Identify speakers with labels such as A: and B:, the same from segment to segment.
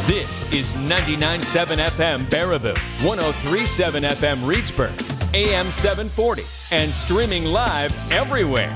A: This is 99.7 FM Baraboo, 103.7 FM Reedsburg, AM 740, and streaming live everywhere.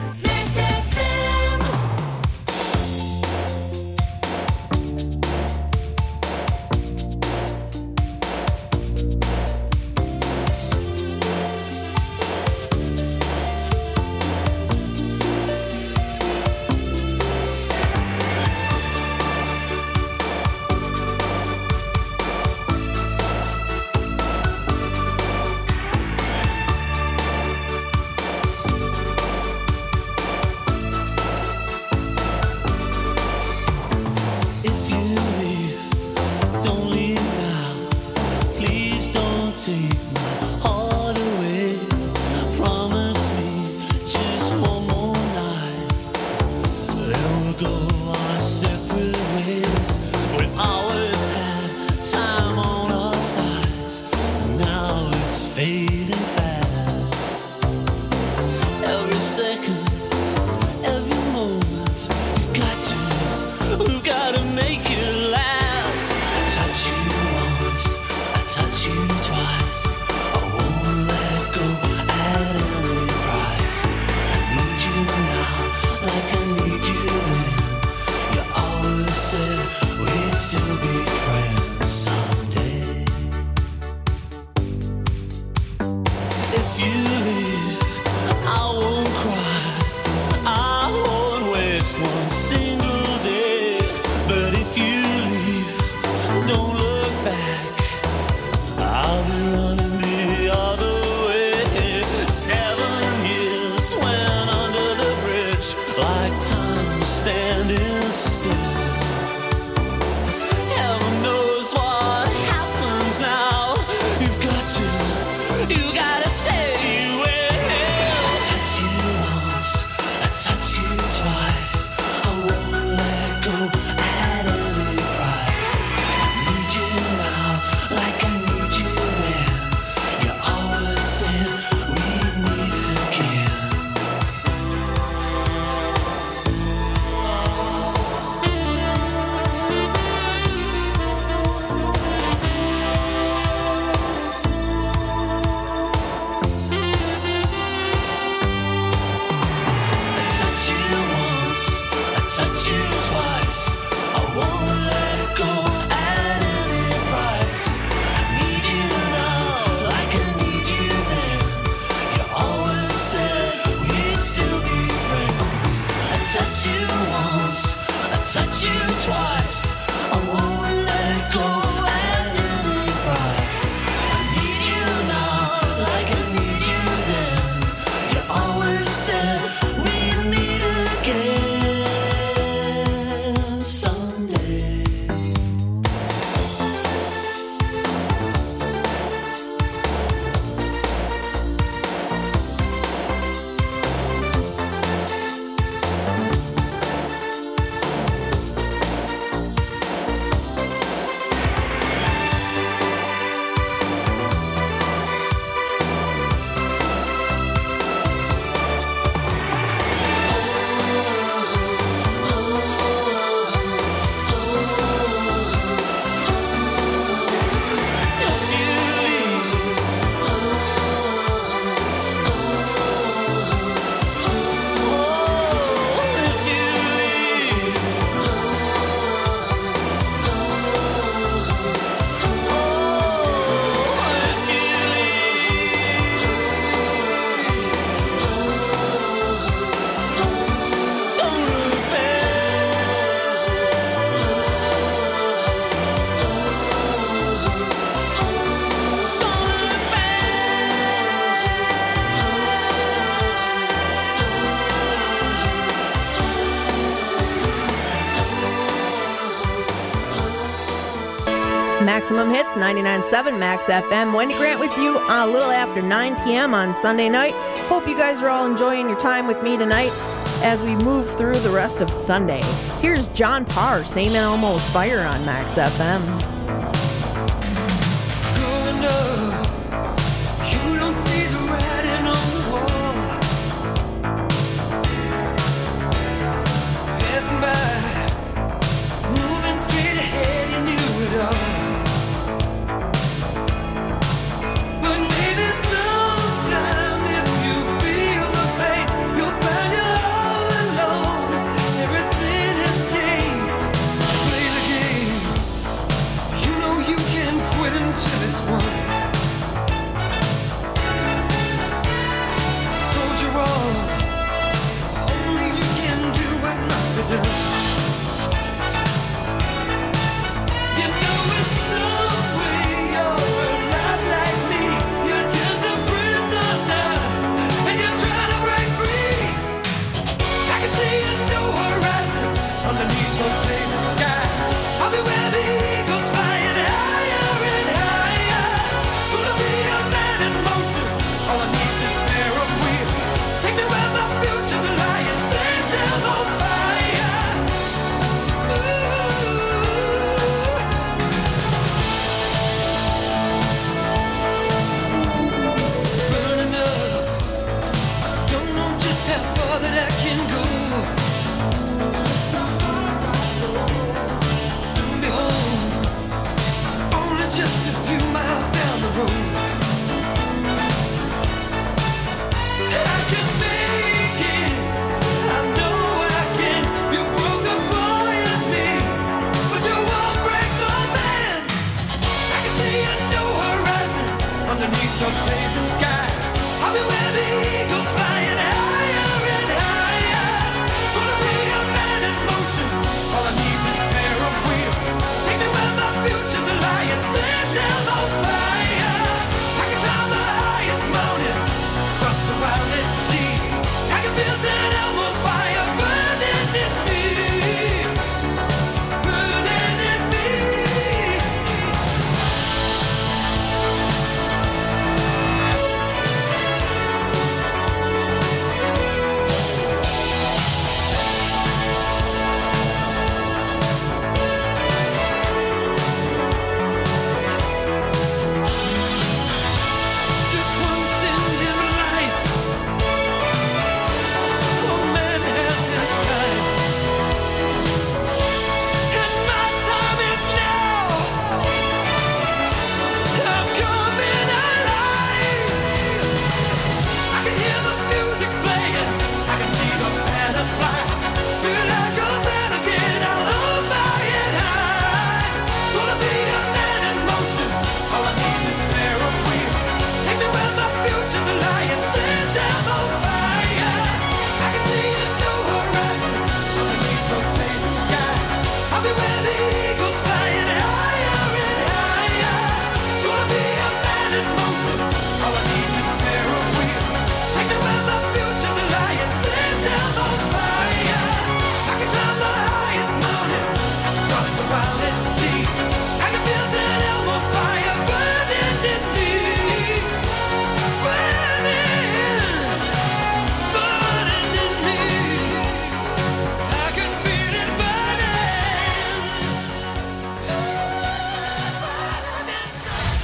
B: Maximum Hits, 99.7 Max FM. Wendy Grant with you a little after 9 p.m. on Sunday night. Hope you guys are all enjoying your time with me tonight as we move through the rest of Sunday. Here's John Parr, Same and Almost Fire on Max FM.
C: Growing up, you don't see the writing on the wall. Passing by, moving straight ahead, you knew it all.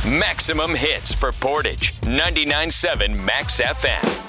A: Maximum hits for Portage. 99.7 Max FM.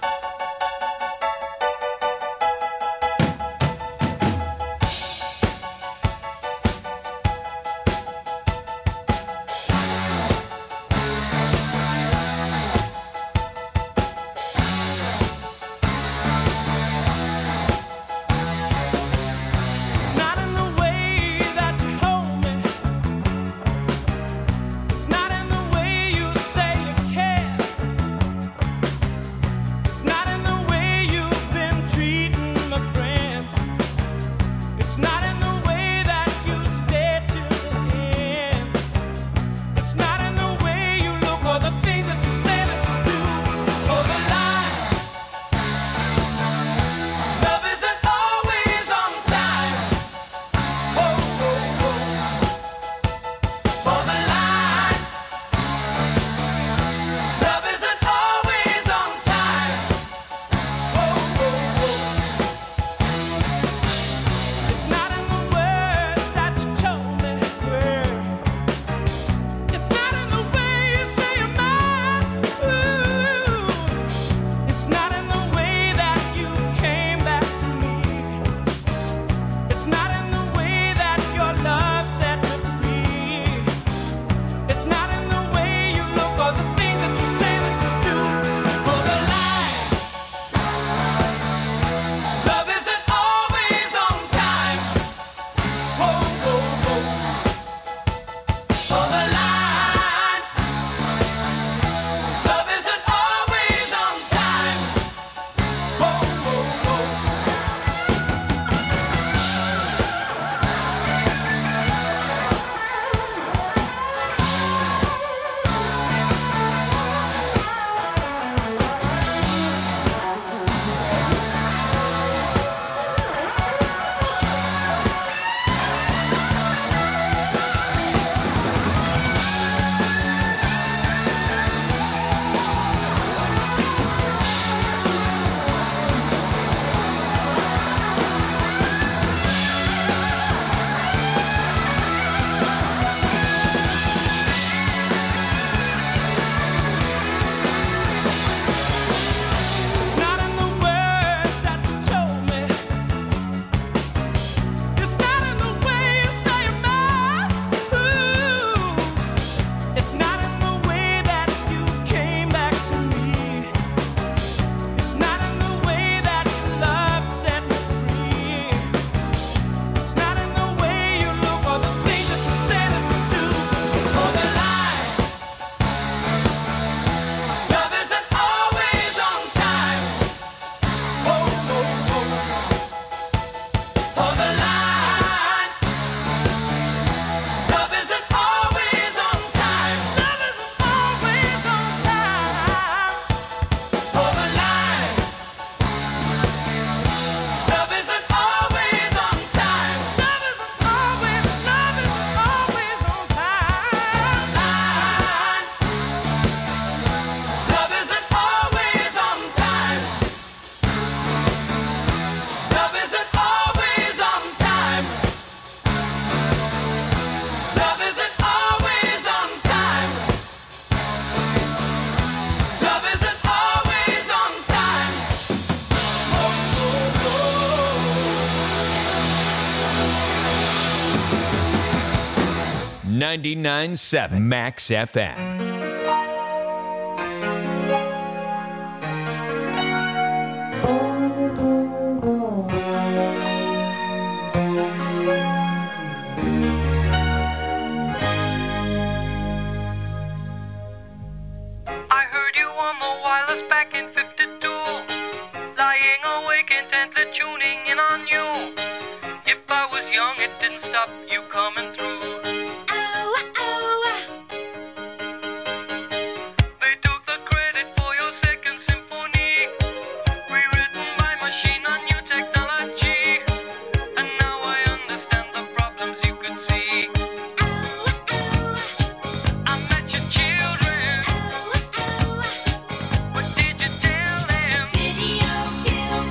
A: .7 Max FM.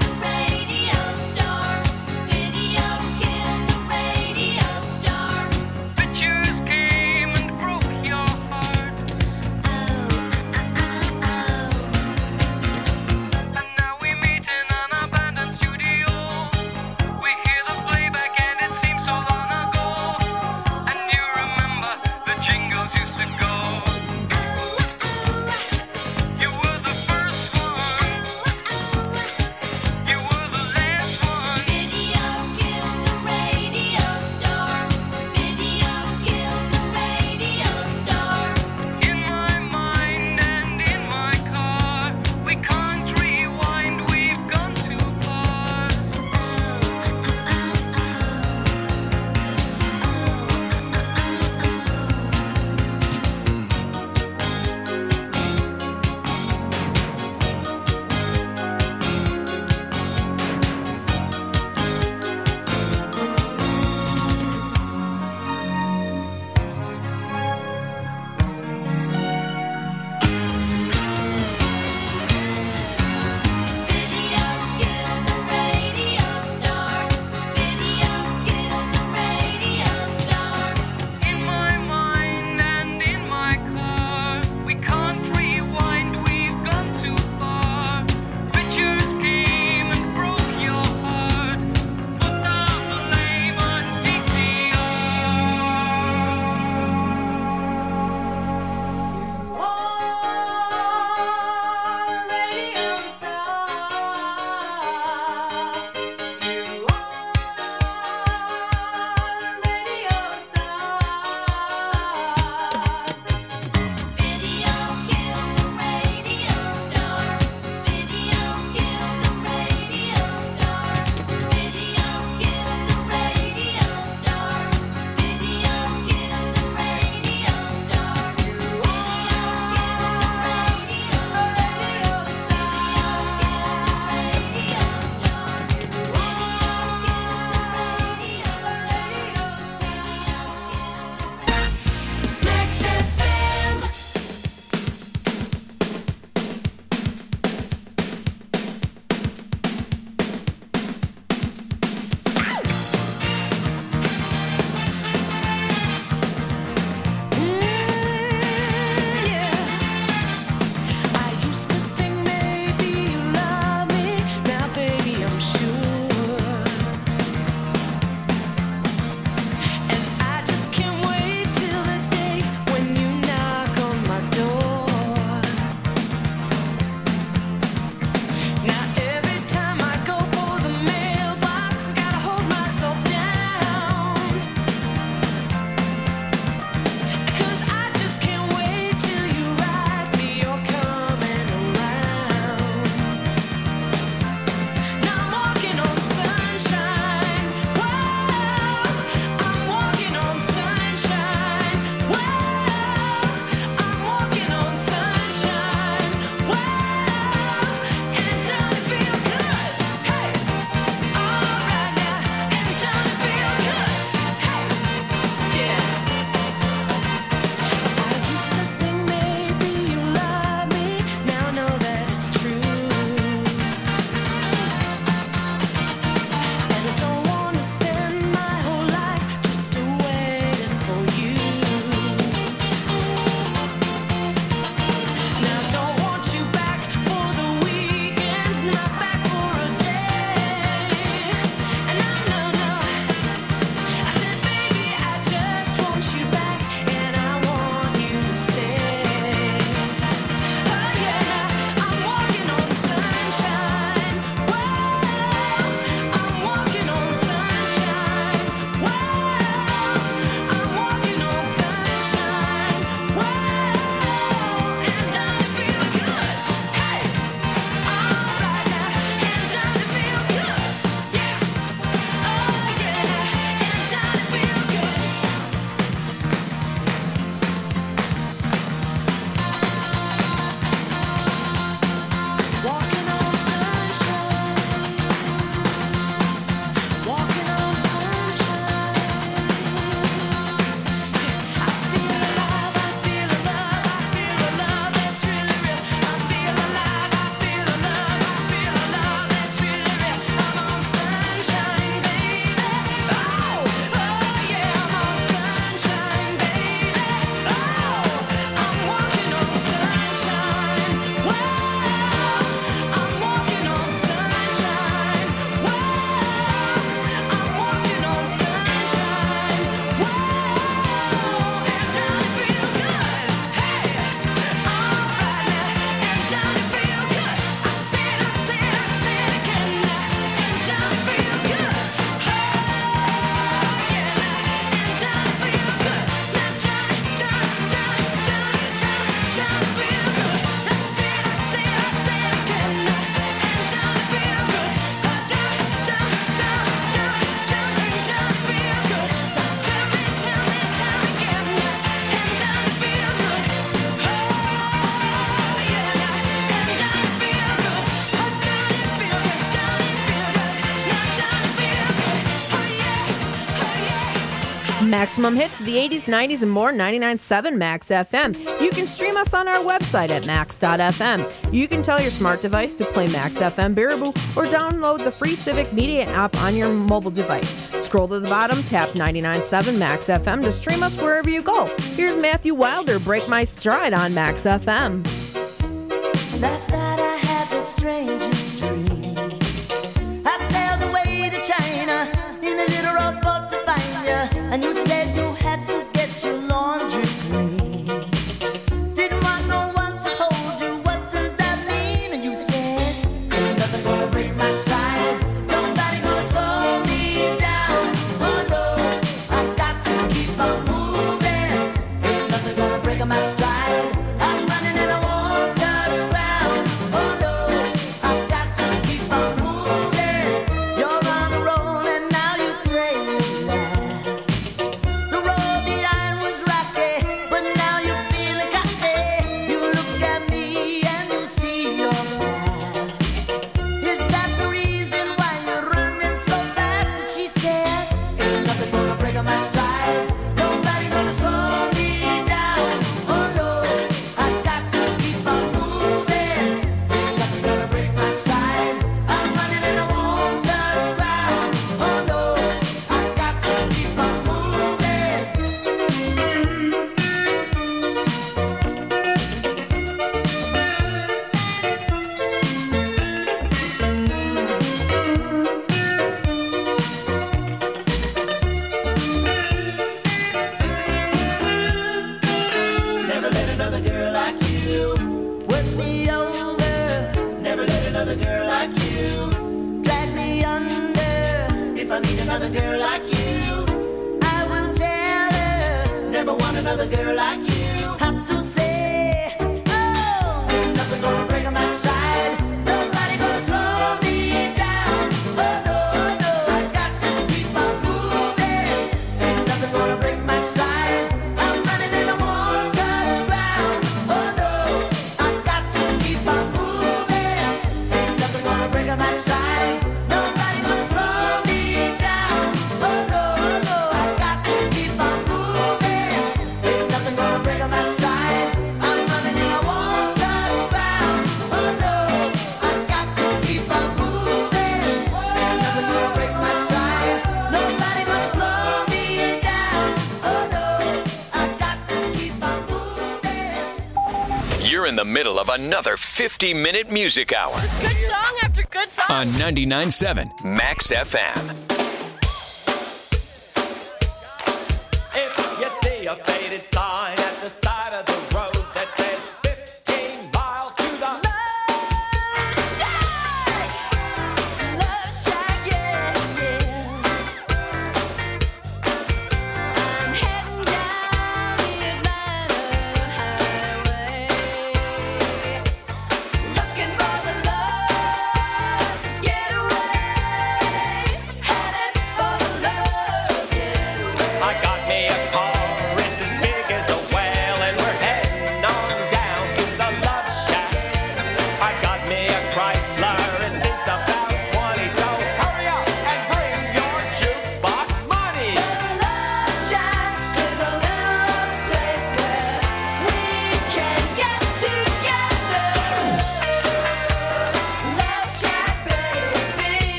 D: Video killed the radio star.
B: Maximum hits of the 80s, 90s, and more, 99.7 Max FM. You can stream us on our website at max.fm. You can tell your smart device to play Max FM Baraboo or download the free Civic Media app on your mobile device. Scroll to the bottom, tap 99.7 Max FM to stream us wherever you go. Here's Matthew Wilder, Break My Stride on Max FM.
D: Last night I had the strangest dream. I sailed away to China in a little rowboat to find you, and you said you had to get your laundry clean. Didn't want no one to hold you, what does that mean? And you said, ain't nothing gonna break my stride, nobody gonna slow me down. Oh no, I got to keep on moving, ain't nothing gonna break my stride. I'm running and I won't touch ground. Oh no, I got to keep on moving. You're on a roll and now you pray it lasts. The road behind was rocky, but now you're feeling cocky. You look at me and you see your past. Is that the reason why you're running so fast? And she said, ain't nothing gonna break my stride, nobody gonna slow me down. Oh no, I got to keep on moving, ain't nothing gonna break my stride. I'm running and I won't touch ground. Oh no, I got to keep on Never let another girl like you work me over. Never let another girl like you drag me under. If I meet another girl like you, I will tell her. Never want another girl like you. Have to say, oh, ain't nothing gonna break my stride. Nobody gonna slow me down. Oh no, no, I got to keep on moving. Ain't nothing gonna break my stride. I'm running and I won't touch ground. Oh no, I got to keep on moving. Ain't nothing gonna break my stride. Nobody gonna slow me down. Oh no, no, I got to keep on moving. Ain't nothing gonna break my stride. I'm running and I won't touch ground. Oh no, I got to keep on moving. Ain't nothing gonna break my stride. Nobody gonna slow me down. Oh no, I got to keep on moving.
A: You're in the middle of another 50-minute music hour
B: Good song after good song.
A: on 99.7 Max FM.
E: If you see a faded sign at the side of the road that says 15 miles to the
D: Love Shack, yeah, yeah. I'm heading down the Atlanta highway, looking for the love getaway, headed for the love getaway.
E: I got me a car, it's as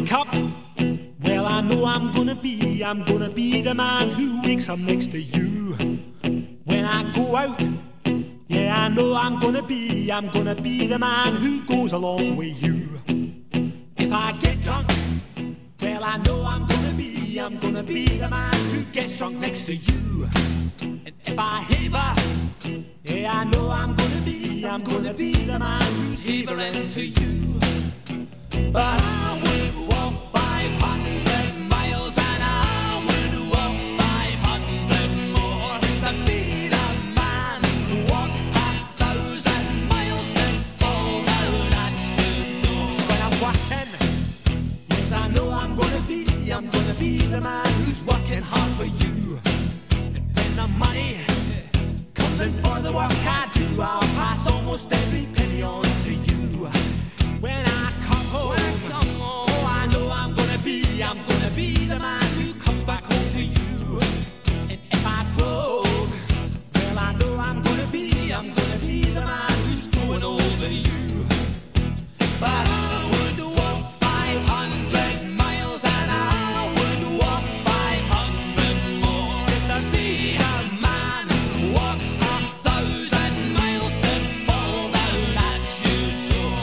C: wake up, well, I know I'm gonna be the man who wakes up next to you. When I go out, yeah, I know I'm gonna be the man who goes along with you. If I get drunk, well, I know I'm gonna be the man who gets drunk next to you. And if I haver, yeah, I know I'm gonna be the man who's havering to you. But I would walk 500 miles and I would walk 500 more just to be the man who walked 1,000 miles to fall down at your door. When I'm working, yes, I know I'm gonna be the man who's working hard for you. And when the money comes in for the work I do, I'll pass almost every penny on to you. When I come home, oh, I know I'm gonna be the man who comes back home to you. And if I broke, well, I know I'm gonna be the man who's growing over you. But I would walk 500 miles and I would walk 500 more just to be the man who walks 1,000 miles to fall down at your door.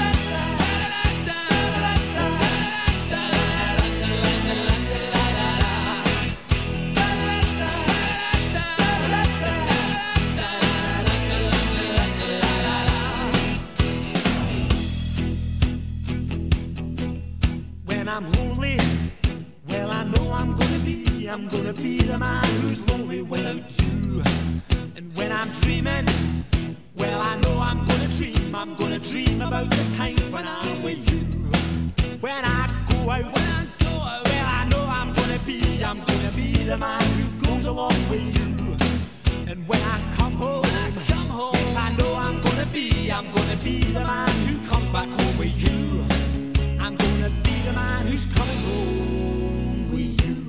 C: When I'm lonely, well, I know I'm gonna be the man who's lonely without you. And when I'm dreaming, well, I know I'm gonna dream about the time when I'm with you. When I go out, well, I know I'm gonna be the man who goes along with you. And when I come home, yes, I know I'm gonna be the man who comes back home with you. I'm gonna be the man who's coming home with you.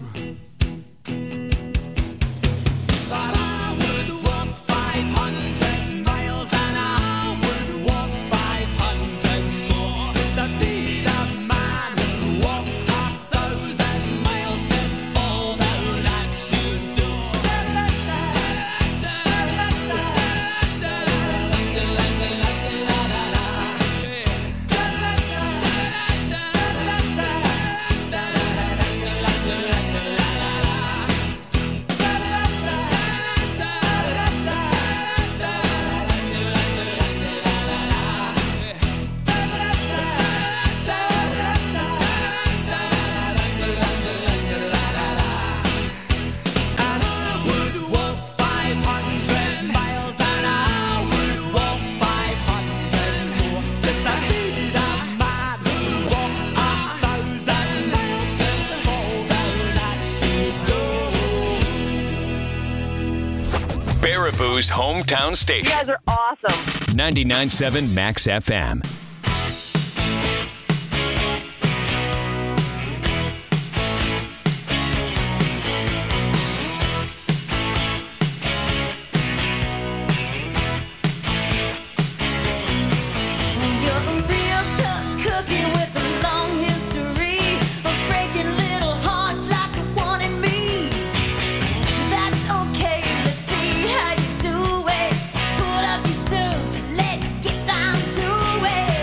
C: But I would walk 500 miles and I would walk 500 more just to be the man who walks 1,000 miles to fall down at your door. And I would walk 500 miles and I would walk 500 more just to be the man who walked 1,000 miles and fall down at your door.
A: Baraboo's hometown
B: You
A: station.
B: guys are awesome.
A: 99.7 Max FM.
F: You're a real tough cookie with a long history of breaking little hearts like the one in me. That's okay, let's see how you do it. Put up your dukes, let's get down to it.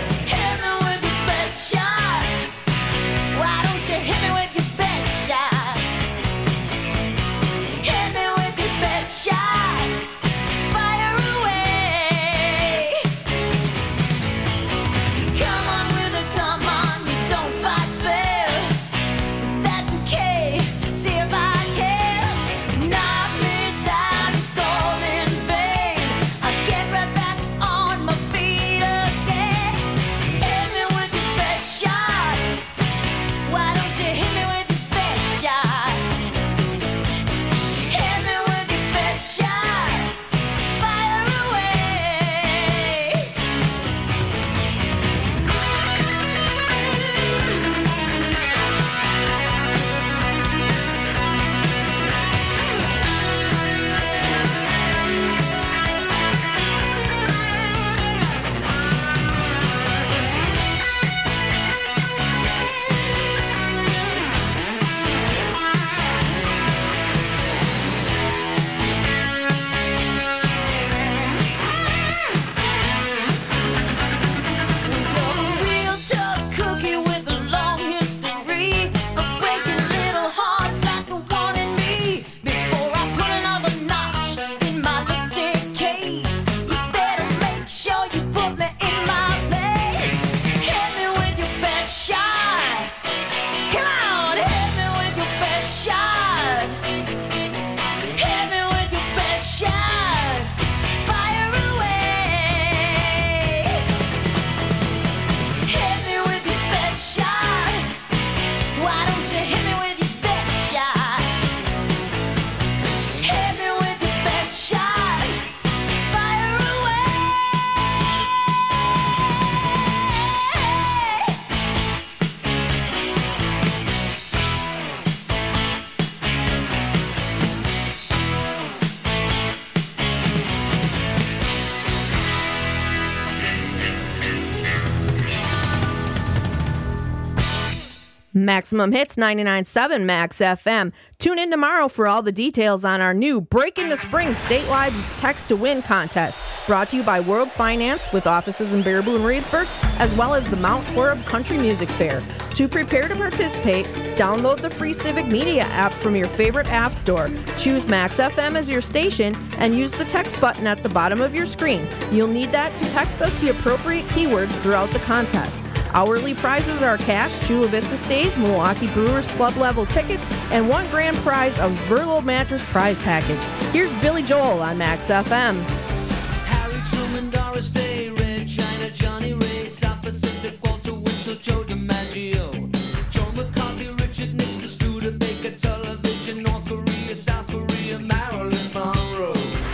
B: Maximum Hits 99.7 Max FM. Tune in tomorrow for all the details on our new Break into Spring statewide Text to Win contest, brought to you by World Finance with offices in Baraboo and Reedsburg, as well as the Mount Horeb Country Music Fair. To prepare to participate, download the free Civic Media app from your favorite app store. Choose Max FM as your station and use the text button at the bottom of your screen. You'll need that to text us the appropriate keywords throughout the contest. Hourly prizes are cash, Chula Vista Stays, Milwaukee Brewers Club level tickets, and one grand prize of Virgo Mattress prize package. Here's Billy Joel on Max FM.
G: Harry Truman, Doris Day, Red China, Johnny Ray, South Pacific, Walter Winchell, Joe DiMaggio, Joe McCarthy, Richard Nixon, Studebaker, Television, North Korea, South Korea, Marilyn Monroe.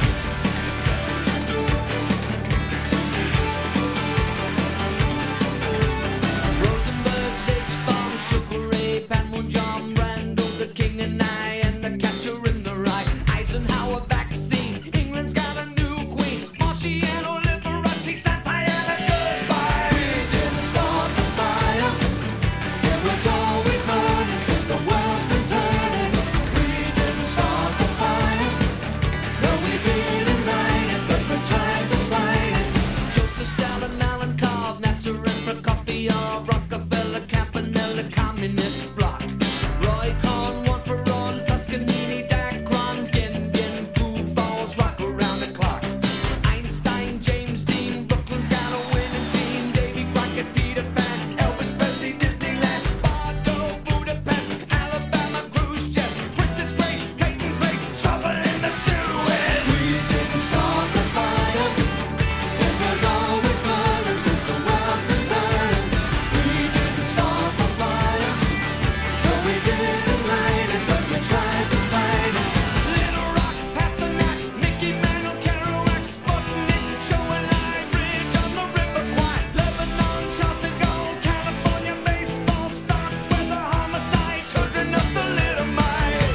G: Rosenberg's H-bomb, Sugar Ray, Panmunjom, Randall, the King and I, and the Catcher in the Rye, Eisenhower vaccine, England's got a new queen, Marciano, Liberace, Santayana, goodbye. We didn't start the fire, it was always burning since the world's been turning. We didn't start the fire, no we didn't light it, but we tried to fight it. Joseph Stalin, Alan Cobb, Nasser and Prokofiev, Rockefeller, Campanella, Communist Bloc, Roy Cohn, Juan Perón, Toscanini, Dacron, Dien Bien, Foo Falls, rock around the clock. Einstein, James Dean, Brooklyn's got a winning team, Davy Crockett, Peter Pan, Elvis Presley, Disneyland, Bordeaux, Budapest, Alabama, Khrushchev, Princess Grace, Peyton Place, trouble in the Suez. We didn't start the fire, it was always burning since the world's been turning. We didn't start the fire, no we didn't light it, but we tried to fight it. Little Rock, Pasternak, Mickey Mantle, Kerouac, Sputnik, Joe and I, Bridge on the River Kwai, Lebanon, Charles de Gaulle, California, baseball, stock, weather, homicide, children of the Little Mile.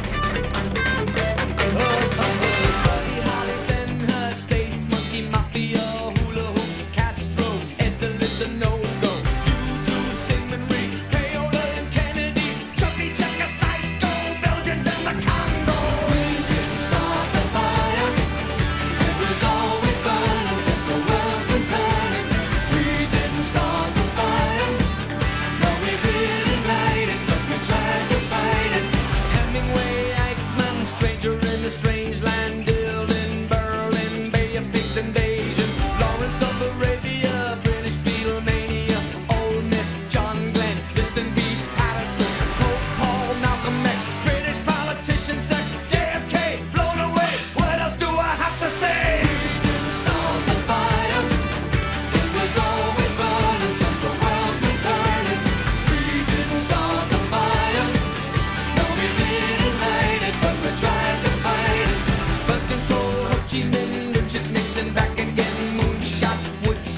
G: Buddy Holly, Ben Hur, Space Monkey, Mafia, Hula Hoops, Castro, Edson, listen, no go. U2, Sigmund Rhee, Payola and Kennedy, Chubby Checker, Psycho, Belgians and the Congo. We didn't start the fire, it was always burning since the world's been turning. We didn't start the fire, no we didn't light it, but we tried to fight it. Hemingway, Eichmann, Stranger in a Strange Land, Dylan, Berlin, Bay of Pigs invasion, Lawrence of Arabia, British Beatlemania, Ole Miss, John Glenn, Liston Beats, Patterson, Pope Paul, Malcolm X, British politician, sex, JFK, blown away. What else do I have to say? We didn't start the fire, it was always burning since the world's been turning. We didn't start the fire, no we didn't light it, but we tried to fight it. Birth control, Ho Chi Minh, Richard Nixon, back again, moonshot, Woodstock.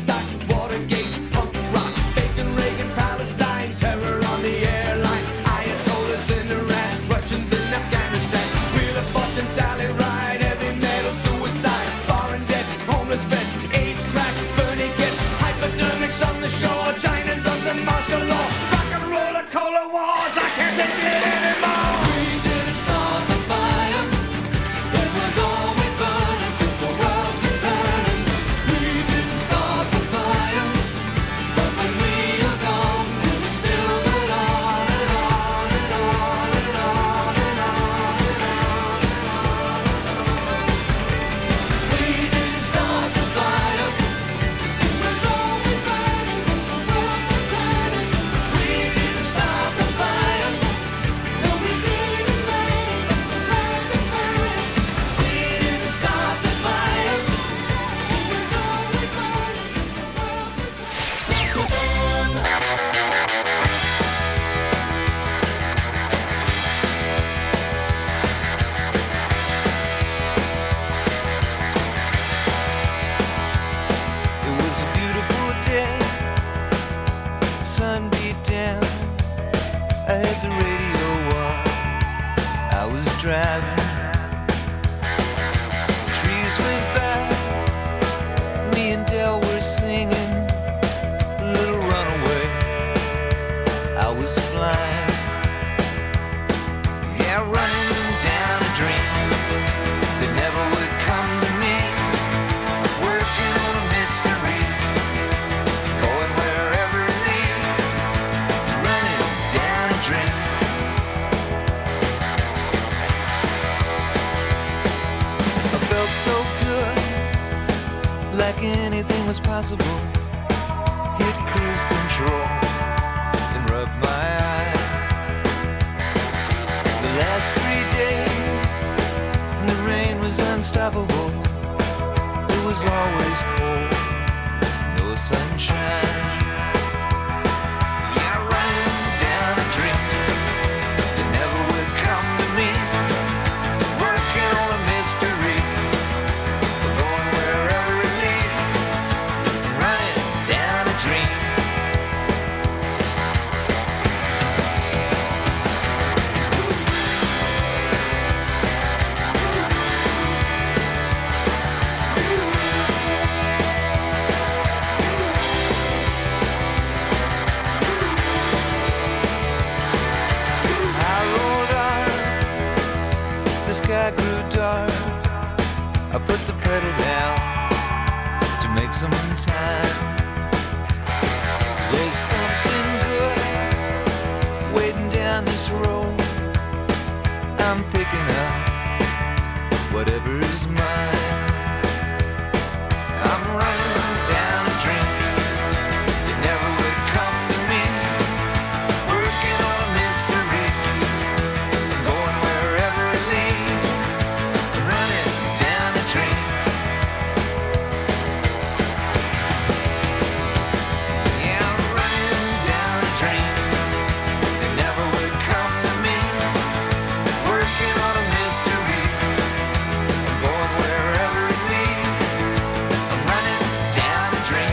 H: like anything was possible. Hit cruise control and rub my eyes. The last 3 days, and the rain was unstoppable. It was always cold, no sunshine. Yeah, running down a dream that never would come to me. Working on a mystery, going wherever it leads. Running down a dream. I rolled on, the sky grew dark. I put the pedal down to make some time. There's something good waiting down this road. I'm picking up whatever is mine. I'm running down a dream that never would come to me. Working on a mystery, going wherever it leads. Running down a dream. Yeah, I'm running down a dream that never would come to me. Working on a mystery, going wherever it leads. I'm running down a dream.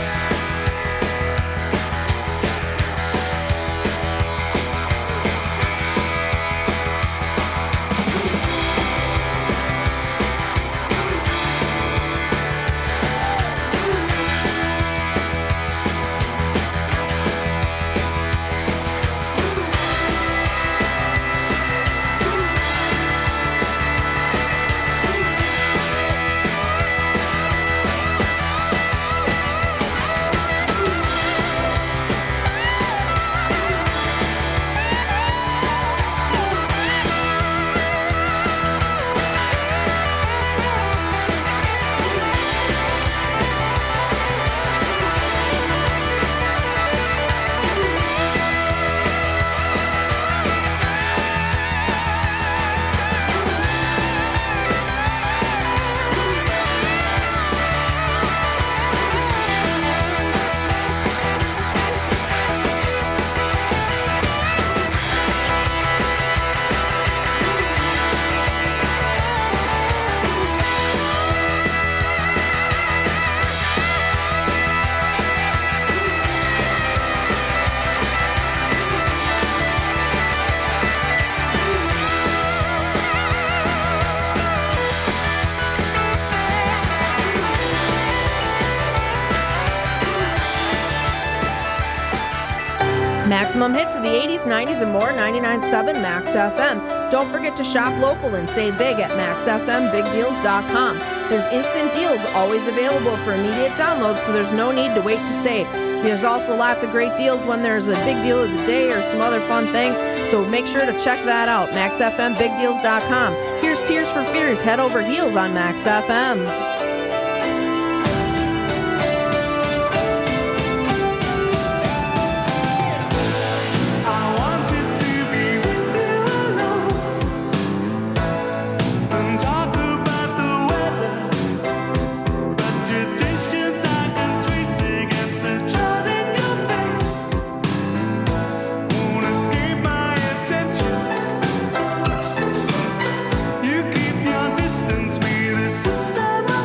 B: Maximum hits of the 80s, 90s, and more, 99.7 Max FM. Don't forget to shop local and save big at maxfmbigdeals.com. There's instant deals always available for immediate download, so there's no need to wait to save. There's also lots of great deals when there's a big deal of the day or some other fun things, so make sure to check that out, maxfmbigdeals.com. Here's Tears for Fears, Head Over Heels on Max FM.
C: System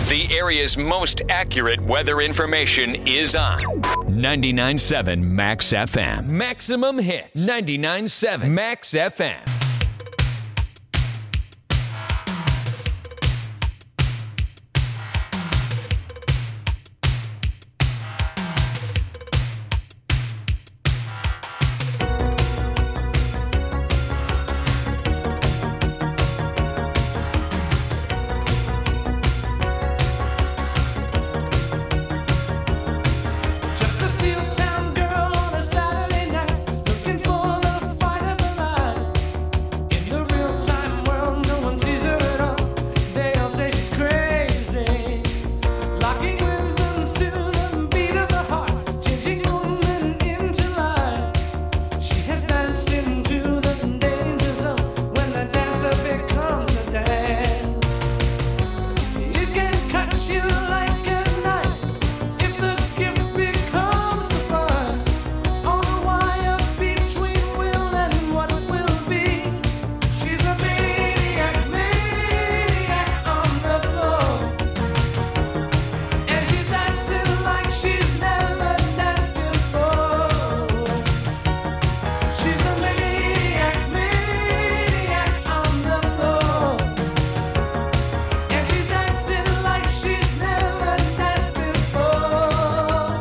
A: The area's most accurate weather information is on 99.7 Max FM. Maximum hits. 99.7 Max FM.
I: Just a steel town girl on a Saturday night, looking for the fight of her life. In the real time world, no one sees her at all. They all say she's crazy, locking rhythms to the beat of her heart, changing woman into life. She has danced into the danger zone when the dancer becomes a dance. It can cut you like a knife if the gift becomes the fire. On the wire between will and what will be. She's a maniac, maniac on the floor. And she's dancing like she's never danced before. She's a maniac, maniac on the floor. And she's dancing like she's never danced before.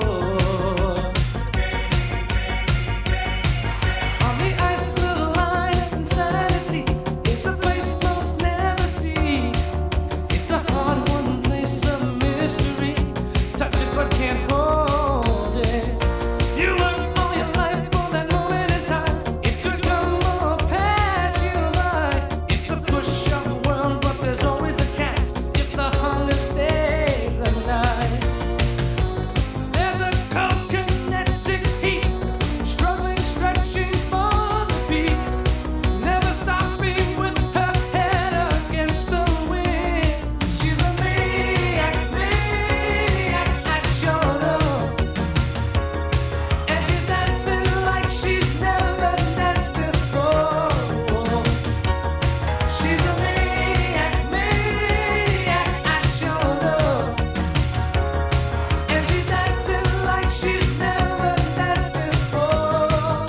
I: On the ice-blue line of insanity, it's a place most never see. It's a hard-won place of mystery. Touch it but can't hold it. You work all your life for that moment in time. It could come or pass you by. It's a push of the world, but there's always a chance if the hunger stays the night. There's a cold kinetic heat, struggling, stretching for the peak, never stopping with her head against the wind. She's a maniac, maniac at your door, and she's dancing like she's never danced before. She's a maniac, maniac at your door, and she's dancing like she's never danced before.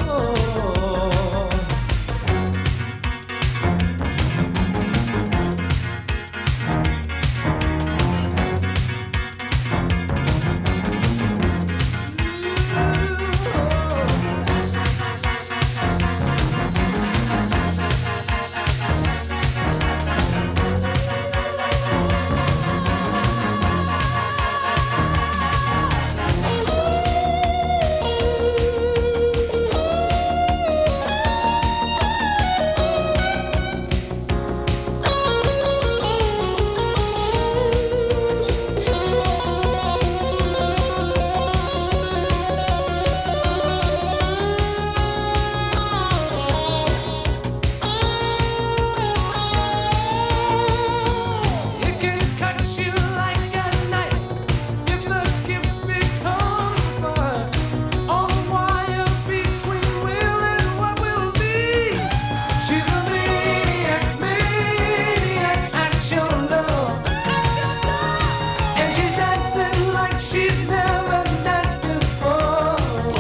I: It can cut you like a knife if the gift becomes the fire. On the wire between will and what will be. She's a maniac, maniac at your door, and she's dancing like she's never danced before.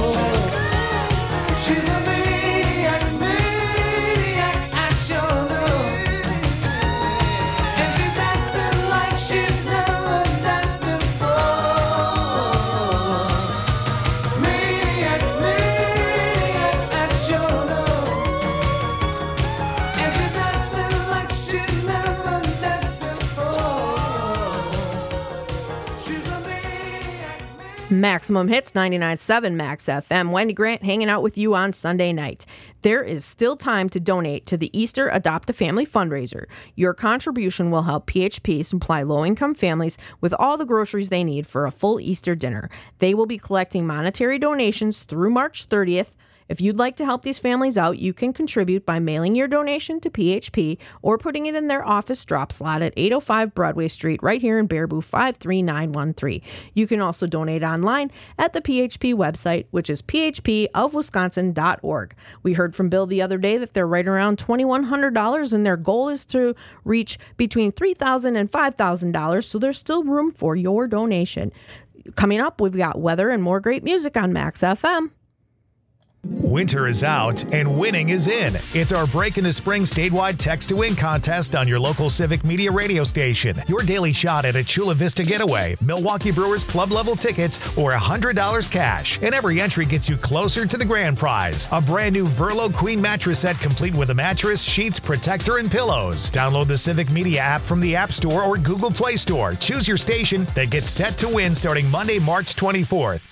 I: She's a maniac, maniac at your door, and she's dancing like she's never danced before. Maniac, maniac at your door, and she's dancing like she's never danced before. She's a maniac, maniac.
B: Maximum Hits 99.7 Max FM. Wendy Grant hanging out with you on Sunday night. There is still time to donate to the Easter Adopt a Family fundraiser. Your contribution will help PHP supply low-income families with all the groceries they need for a full Easter dinner. They will be collecting monetary donations through March 30th. If you'd like to help these families out, you can contribute by mailing your donation to PHP or putting it in their office drop slot at 805 Broadway Street right here in Baraboo 53913. You can also donate online at the PHP website, which is phpofwisconsin.org. We heard from Bill the other day that they're right around $2,100 and their goal is to reach between $3,000 and $5,000, so there's still room for your donation. Coming up, we've got weather and more great music on Max FM.
J: Winter is out and winning is in. It's our Break into Spring statewide Text to Win contest on your local Civic Media radio station. Your daily shot at a Chula Vista getaway, Milwaukee Brewers club level tickets, or $100 cash. And every entry gets you closer to the grand prize, a brand new Verlo Queen mattress set complete with a mattress, sheets, protector, and pillows. Download the Civic Media app from the App Store or Google Play Store. Choose your station that gets set to win starting Monday, March 24th.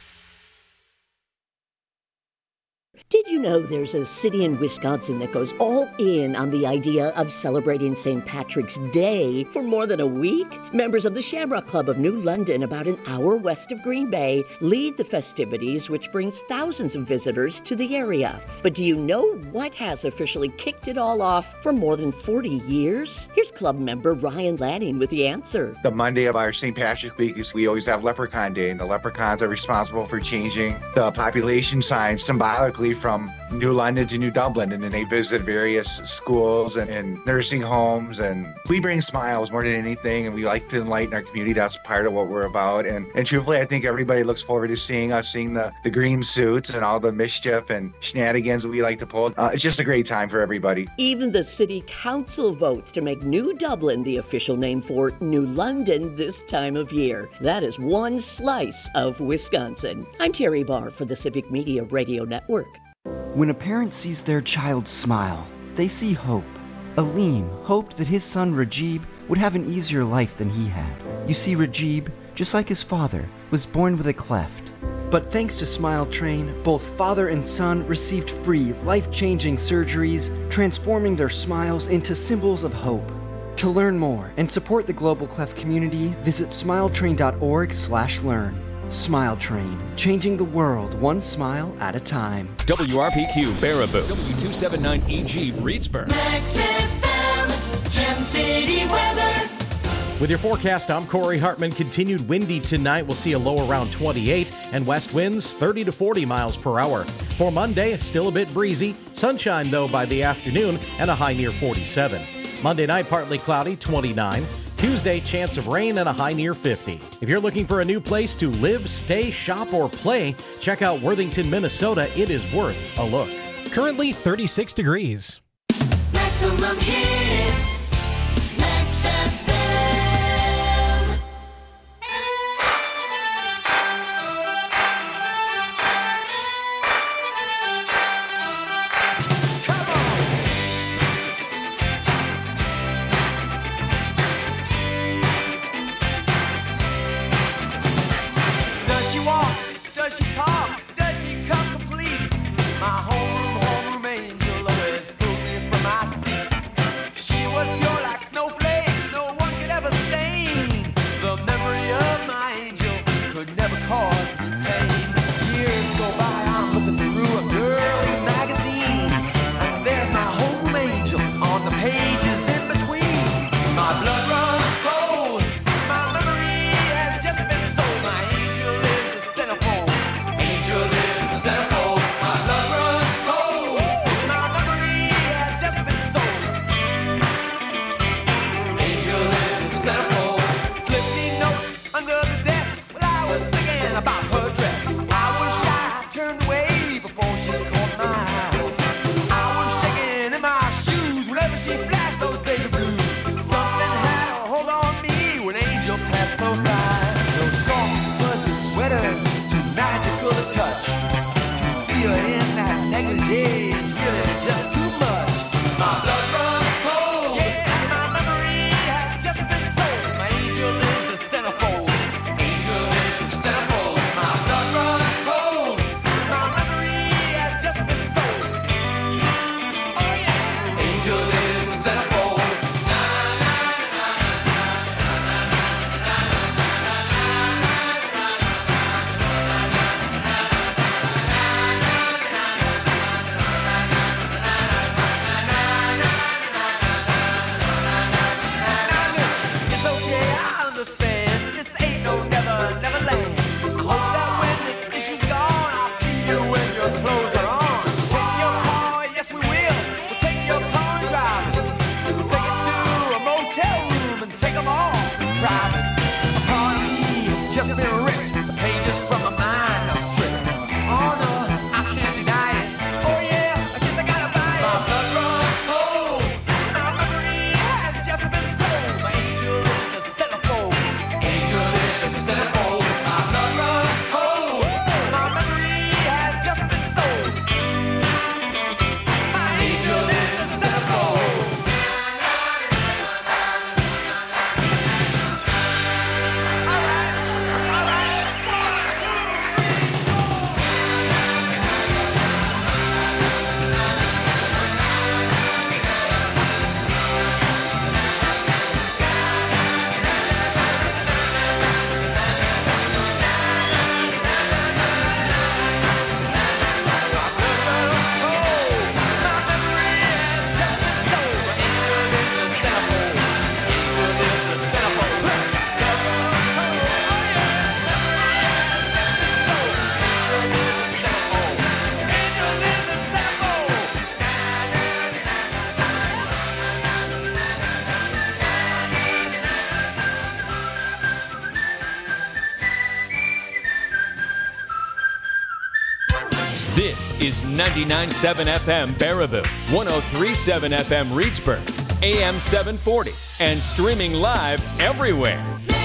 K: Did you know there's a city in Wisconsin that goes all in on the idea of celebrating St. Patrick's Day for more than a week? Members of the Shamrock Club of New London, about an hour west of Green Bay, lead the festivities, which brings thousands of visitors to the area. But do you know what has officially kicked it all off for more than 40 years? Here's club member Ryan Lanning with the answer.
L: The Monday of our St. Patrick's Week is we always have Leprechaun Day, and the leprechauns are responsible for changing the population signs symbolically from New London to New Dublin, and then they visit various schools and nursing homes, and we bring smiles more than anything, and we like to enlighten our community. That's part of what we're about, and truthfully, I think everybody looks forward to seeing us, seeing the green suits and all the mischief and shenanigans that we like to pull. It's just a great time for everybody.
K: Even the city council votes to make New Dublin the official name for New London this time of year. That is one slice of Wisconsin. I'm Terry Barr for the Civic Media Radio Network.
M: When a parent sees their child smile, they see hope. Aleem hoped that his son Rajib would have an easier life than he had. You see, Rajib, just like his father, was born with a cleft. But thanks to Smile Train, both father and son received free, life-changing surgeries, transforming their smiles into symbols of hope. To learn more and support the Global Cleft community, visit smiletrain.org/learn. Smile Train, changing the world one smile at a time.
A: WRPQ Baraboo, W279EG Reedsburg.
F: Max FM, Gem City weather.
N: With your forecast, I'm Corey Hartman. Continued windy tonight. We'll see a low around 28 and west winds 30 to 40 miles per hour. For Monday, still a bit breezy. Sunshine, though, by the afternoon and a high near 47. Monday night, partly cloudy, 29. Tuesday, chance of rain and a high near 50. If you're looking for a new place to live, stay, shop, or play, check out Worthington, Minnesota. It is worth a look.
J: Currently 36 degrees.
F: Maximum hits. Max FM.
E: Does she walk? Does she talk? Does she come complete? My homeroom angel always pulled me from my seat. She was pure
G: take them all private. A part of me has just been ripped. The pages from my mind are stripped. Oh no, I can't deny it. Oh yeah, I guess I gotta buy it. My blood runs cold. My memory has just been sold. My angel in the centerfold. Angel in the centerfold. My blood runs cold. My memory has just been sold. My angel in the centerfold.
A: This is 99.7 FM Baraboo, 103.7 FM Reedsburg, AM 740, and streaming live everywhere.